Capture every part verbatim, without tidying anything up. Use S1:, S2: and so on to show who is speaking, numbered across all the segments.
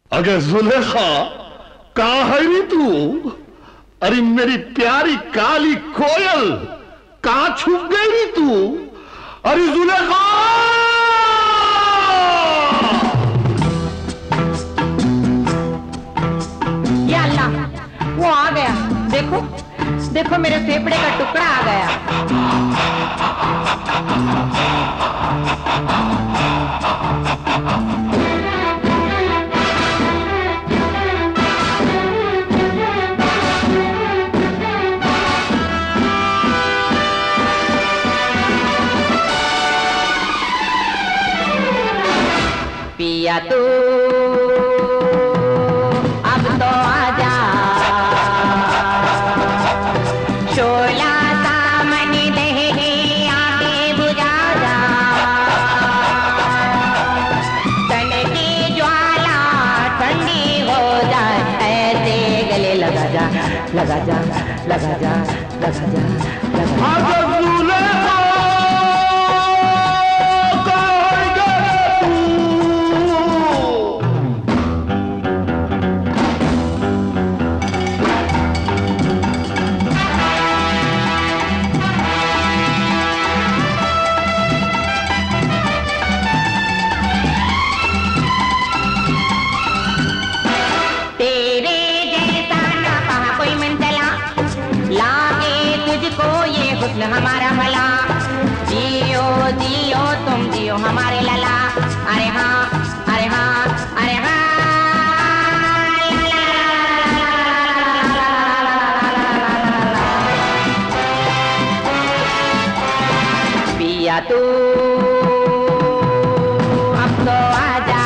S1: अगे जुलेखा, कहाँ है नी तू? अरे मेरी प्यारी काली कोयल, कहाँ छुप गई नी तू? अरे जुलेखा!
S2: या अल्लाह, वो आ गया। देखो देखो, मेरे फेफड़े का टुकड़ा आ गया। पिया तू अब तो आजा, शोला सामने दहके आके बुझा जा, तन की ज्वाला ठंडी हो जाए, ऐसे गले लगा जा लगा जा लगा जा लगा जा लगा जा। हमारा भला जियो जियो तुम जियो हमारे लला। अरे हाँ अरे हाँ अरे हाँ, पिया तू अब तो आजा,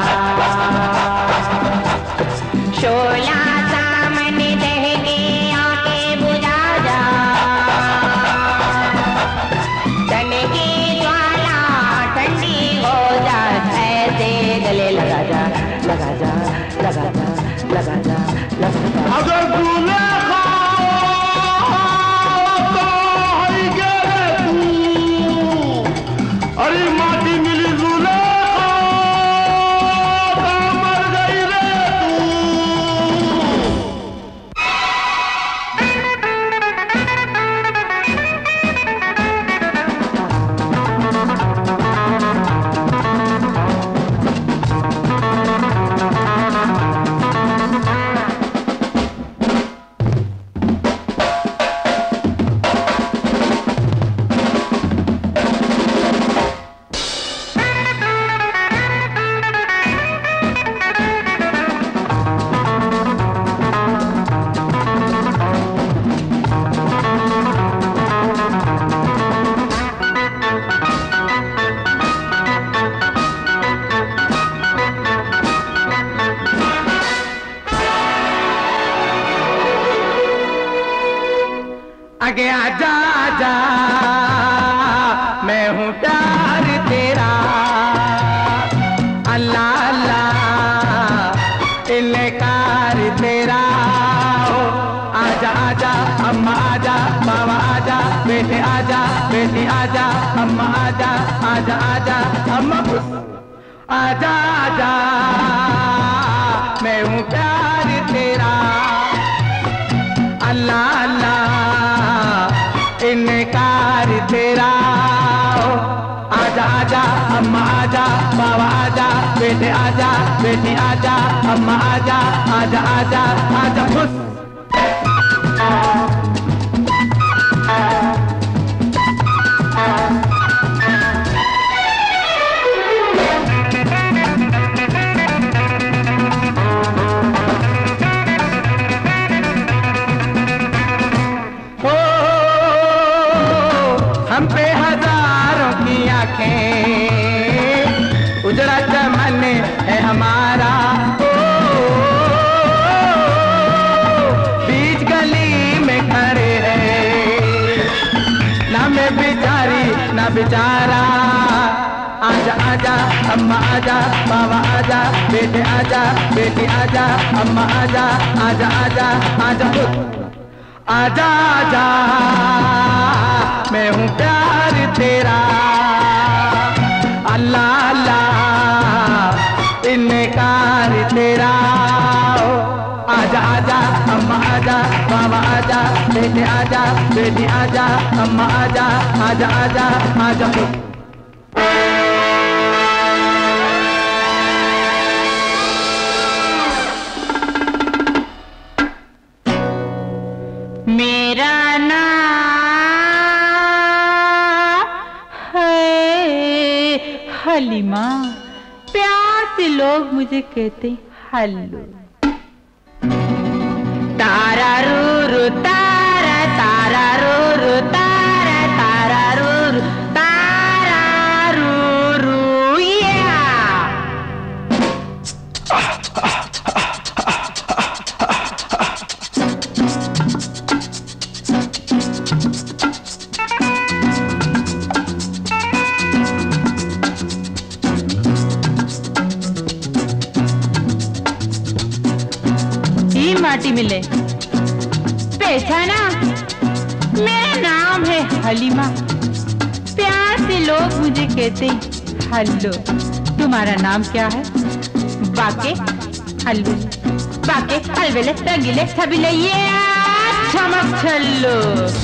S2: शोला सामने दहके आके बुझा जा, गले लगा जा लगा जा लगा जा लगा जा लगा जा।
S1: अगर जुलेखा तू, अरे माटी मिली जुलेखा, मर गई रे
S3: आगे आजा आजा, मैं हूँ प्यार तेरा, अल्लाह अल्लाह इनकार तेरा। ओ आजा आजा अम्मा आजा, बाबा आजा, बेटे आजा, बेटी आजा, अम्मा आजा आजा आजा अम्मा आजा आजा, मैं हूँ प्यार तेरा, अल्लाह अल्लाह इनकार तेरा। आजा आजा अम्मा आजा, बाबा आजा, बेटे आजा, बेटी आजा, अम्मा आजा आजा आजा आजा खुश। हम पे हजारों की आंखें, उजड़ा चमन है हमारा, ओ, बीच गली में खड़े हैं, ना मैं बेचारी ना बेचारा। आजा आजा अम्मा आजा, बाबा आजा, बेटे आजा, बेटी आजा, अम्मा आजा आजा आजा आजा आजा आजा, मैं हूँ प्यार तेरा, अल्लाह अल्लाह इनकार तेरा। ओ आजा आजा अम्मा आजा, बाबा आजा, बेटे आजा, बेटी आजा, अम्मा आजा, आजा आजा आजा।
S2: मेरा नाम है हलीमा, प्यार से लोग मुझे कहते हल्लू। तारा रू रू तारा, तारा रू रू तारा, तारा रू रू तारा रू रू या। माटी मिले पहचाना, मेरा नाम है हलीमा, प्यार से लोग मुझे कहते हल्लू। तुम्हारा नाम क्या है? बाके हलवे, बाके हलवेले तगिले छबिले ये चमक छल्लू।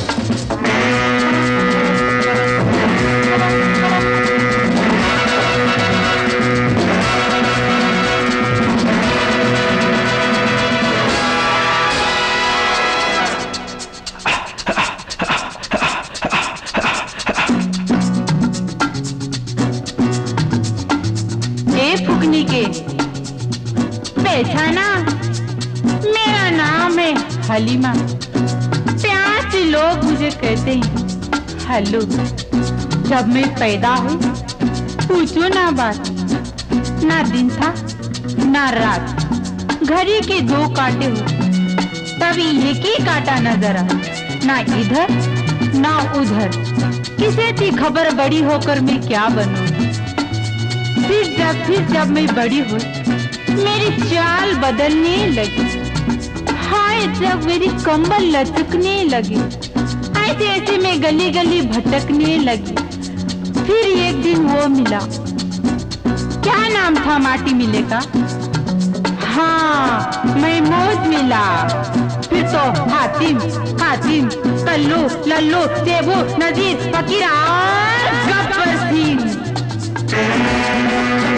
S2: के पहचाना, मेरा नाम है हलीमा, प्यार से लोग मुझे कहते हैं हल्लू। जब मैं पैदा हुई पूछो ना बात, ना दिन था ना रात, घड़ी के दो काटे हुए तभी एक ही काटा नजर आ, ना इधर ना उधर, किसे थी खबर बड़ी होकर मैं क्या बनूंगी। फिर जब फिर जब मैं बड़ी हुई मेरी चाल बदलने लगी, हाय जब मेरी कमर लचकने लगी, ऐसे ऐसे मैं गली गली भटकने लगी। फिर एक दिन वो मिला, क्या नाम था माटी मिले का? हाँ महमूद मिला। फिर तो हातिम हातिम कल्लू लल्लू सेबू नजीर फकीर और गब्बर सिंह।